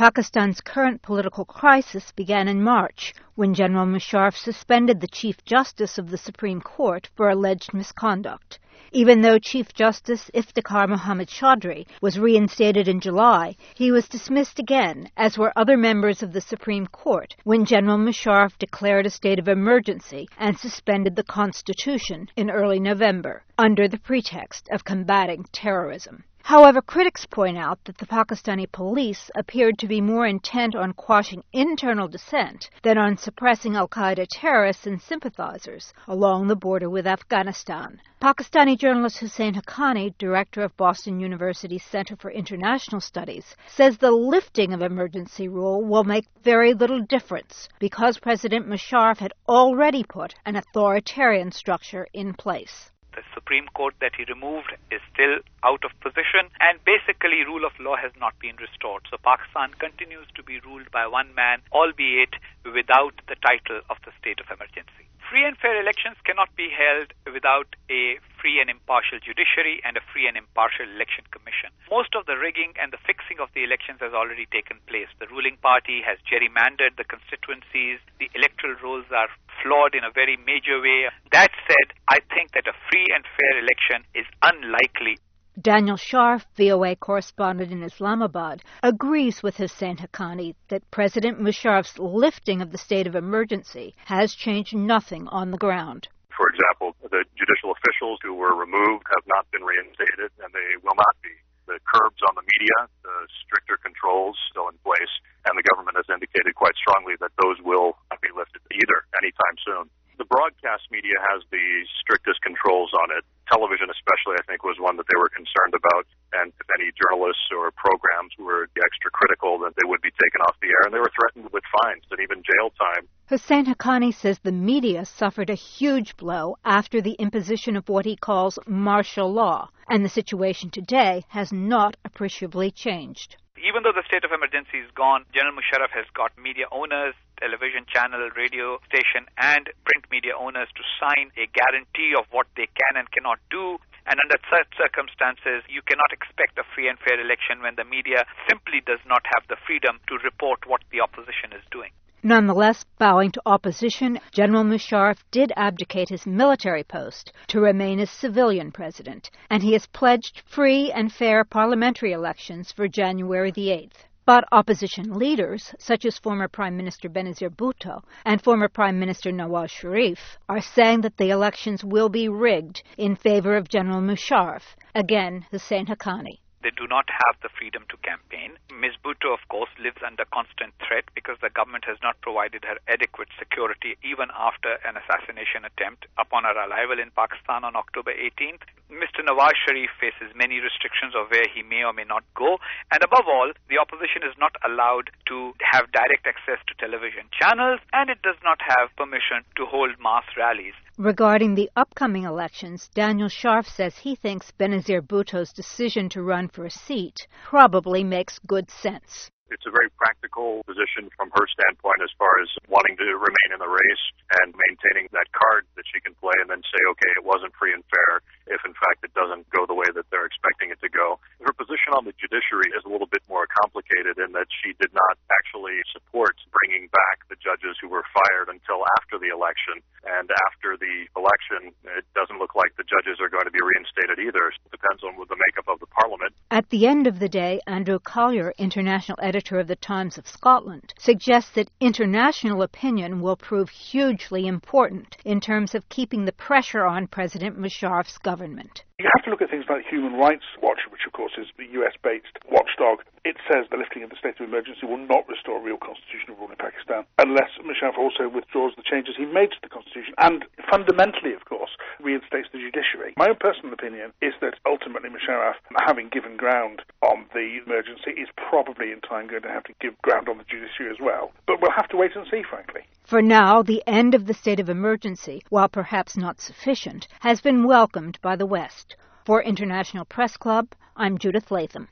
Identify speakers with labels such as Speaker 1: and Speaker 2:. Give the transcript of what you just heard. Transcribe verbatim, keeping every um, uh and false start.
Speaker 1: Pakistan's current political crisis began in March, when General Musharraf suspended the Chief Justice of the Supreme Court for alleged misconduct. Even though Chief Justice Iftikhar Muhammad Chaudhry was reinstated in July, he was dismissed again, as were other members of the Supreme Court, when General Musharraf declared a state of emergency and suspended the Constitution in early November, under the pretext of combating terrorism. However, critics point out that the Pakistani police appeared to be more intent on quashing internal dissent than on suppressing al-Qaeda terrorists and sympathizers along the border with Afghanistan. Pakistani journalist Hussein Haqqani, director of Boston University's Center for International Studies, says the lifting of emergency rule will make very little difference because President Musharraf had already put an authoritarian structure in place.
Speaker 2: The Supreme Court that he removed is still out of position, and basically rule of law has not been restored. So Pakistan continues to be ruled by one man, albeit without the title of the state of emergency. Free and fair elections cannot be held without a free and impartial judiciary and a free and impartial election commission. Most of the rigging and the fixing of the elections has already taken place. The ruling party has gerrymandered the constituencies. The electoral rolls are flawed in a very major way. That said, I think that a free and fair election is unlikely.
Speaker 1: Daniel Scharf, V O A correspondent in Islamabad, agrees with Hussein Haqqani that President Musharraf's lifting of the state of emergency has changed nothing on the ground.
Speaker 3: For example, the judicial officials who were removed have not been reinstated, and they will not be. The curbs on the media, the stricter controls still in place, and the government has indicated quite strongly that those will not be lifted either anytime soon. The broadcast media has the strictest controls on it. Television especially, I think, was one that they were concerned about, and if any journalists or programs were extra critical, that they would be taken off the air, and they were threatened with fines and even jail time.
Speaker 1: Hussein Haqqani says the media suffered a huge blow after the imposition of what he calls martial law, and the situation today has not appreciably changed.
Speaker 2: Even though the state of emergency is gone, General Musharraf has got media owners, television channel, radio station, and print media owners to sign a guarantee of what they can and cannot do. And under such circumstances, you cannot expect a free and fair election when the media simply does not have the freedom to report what the opposition is doing.
Speaker 1: Nonetheless, bowing to opposition, General Musharraf did abdicate his military post to remain as civilian president, and he has pledged free and fair parliamentary elections for January the eighth. But opposition leaders, such as former Prime Minister Benazir Bhutto and former Prime Minister Nawaz Sharif, are saying that the elections will be rigged in favor of General Musharraf. Again, Hussein Haqqani.
Speaker 2: They do not have the freedom to campaign. Miz Bhutto, of course, lives under constant threat because the government has not provided her adequate security even after an assassination attempt upon her arrival in Pakistan on October eighteenth. Mister Nawaz Sharif faces many restrictions of where he may or may not go. And above all, the opposition is not allowed to have direct access to television channels, and it does not have permission to hold mass rallies.
Speaker 1: Regarding the upcoming elections, Daniel Scharf says he thinks Benazir Bhutto's decision to run for a seat probably makes good sense.
Speaker 3: It's a very practical position from her standpoint as far as wanting to remain in the race and maintaining that card that she can play and then say, okay, it wasn't free and fair if, in fact, it doesn't go the way that they're expecting it to go. Her position on the judiciary is a little bit more complicated in that she did not actually support bringing back the judges who were fired until after the election. And after the election, it doesn't look like the judges are going to be reinstated either. It depends on the makeup of the parliament.
Speaker 1: At the end of the day, Andrew Collier, international editor of the Times of Scotland, suggests that international opinion will prove hugely important in terms of keeping the pressure on President Musharraf's government.
Speaker 4: You have to look at things like Human Rights Watch, which of course is the U S-based watchdog. It says the lifting of the state of emergency will not restore real constitutional rule in Pakistan unless Musharraf also withdraws the changes he made to the constitution and fundamentally, of course, reinstates the judiciary. My own personal opinion is that ultimately Musharraf, having given ground on the emergency, is probably in time going to have to give ground on the judiciary as well. But we'll have to wait and see, frankly.
Speaker 1: For now, the end of the state of emergency, while perhaps not sufficient, has been welcomed by the West. For International Press Club, I'm Judith Latham.